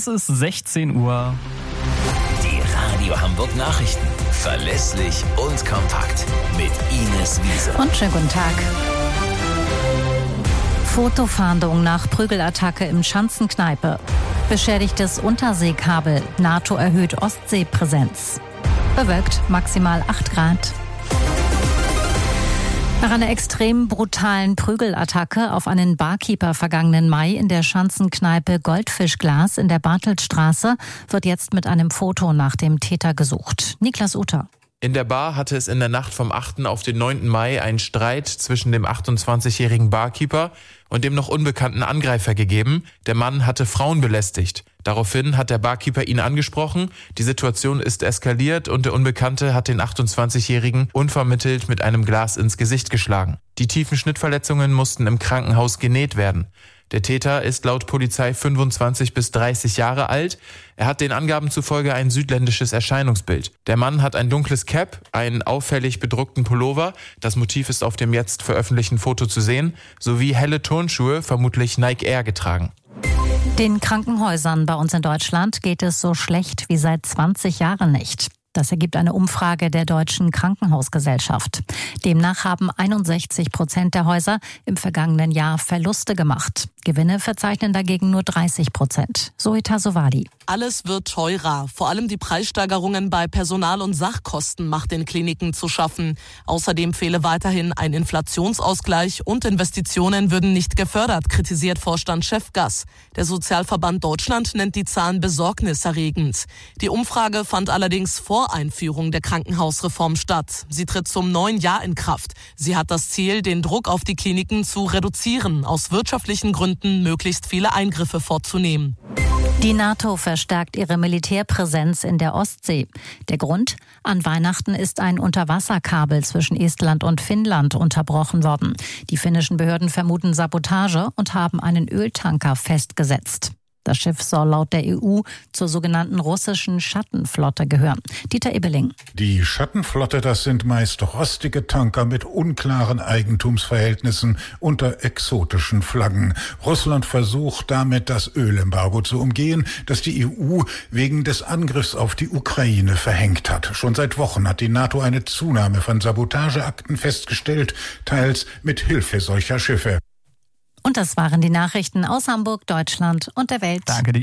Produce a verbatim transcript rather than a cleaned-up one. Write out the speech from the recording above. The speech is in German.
ist sechzehn Uhr. Die Radio Hamburg Nachrichten. Verlässlich und kompakt. Mit Ines Wiese. Und schönen guten Tag. Fotofahndung nach Prügelattacke im Schanzenkneipe. Beschädigtes Unterseekabel. NATO erhöht Ostseepräsenz. Bewölkt maximal acht Grad. Nach einer extrem brutalen Prügelattacke auf einen Barkeeper vergangenen Mai in der Schanzenkneipe Goldfischglas in der Bartelstraße wird jetzt mit einem Foto nach dem Täter gesucht. Niklas Uter. In der Bar hatte es in der Nacht vom achten auf den neunten Mai einen Streit zwischen dem achtundzwanzigjährigen Barkeeper und dem noch unbekannten Angreifer gegeben. Der Mann hatte Frauen belästigt. Daraufhin hat der Barkeeper ihn angesprochen. Die Situation ist eskaliert und der Unbekannte hat den achtundzwanzigjährigen unvermittelt mit einem Glas ins Gesicht geschlagen. Die tiefen Schnittverletzungen mussten im Krankenhaus genäht werden. Der Täter ist laut Polizei fünfundzwanzig bis dreißig Jahre alt. Er hat den Angaben zufolge ein südländisches Erscheinungsbild. Der Mann hat ein dunkles Cap, einen auffällig bedruckten Pullover, das Motiv ist auf dem jetzt veröffentlichten Foto zu sehen, sowie helle Turnschuhe, vermutlich Nike Air, getragen. Den Krankenhäusern bei uns in Deutschland geht es so schlecht wie seit zwanzig Jahren nicht. Das ergibt eine Umfrage der Deutschen Krankenhausgesellschaft. Demnach haben einundsechzig Prozent der Häuser im vergangenen Jahr Verluste gemacht. Gewinne verzeichnen dagegen nur dreißig Prozent. Zoita Sowadi. Alles wird teurer. Vor allem die Preissteigerungen bei Personal- und Sachkosten macht den Kliniken zu schaffen. Außerdem fehle weiterhin ein Inflationsausgleich und Investitionen würden nicht gefördert, kritisiert Vorstandschef Gass. Der Sozialverband Deutschland nennt die Zahlen besorgniserregend. Die Umfrage fand allerdings vor Einführung der Krankenhausreform statt. Sie tritt zum neuen Jahr in Kraft. Sie hat das Ziel, den Druck auf die Kliniken zu reduzieren, aus wirtschaftlichen Gründen möglichst viele Eingriffe vorzunehmen. Die NATO verstärkt ihre Militärpräsenz in der Ostsee. Der Grund? An Weihnachten ist ein Unterwasserkabel zwischen Estland und Finnland unterbrochen worden. Die finnischen Behörden vermuten Sabotage und haben einen Öltanker festgesetzt. Das Schiff soll laut der E U zur sogenannten russischen Schattenflotte gehören. Dieter Ebeling. Die Schattenflotte, das sind meist rostige Tanker mit unklaren Eigentumsverhältnissen unter exotischen Flaggen. Russland versucht damit, das Ölembargo zu umgehen, das die E U wegen des Angriffs auf die Ukraine verhängt hat. Schon seit Wochen hat die NATO eine Zunahme von Sabotageakten festgestellt, teils mit Hilfe solcher Schiffe. Und das waren die Nachrichten aus Hamburg, Deutschland und der Welt. Danke dir.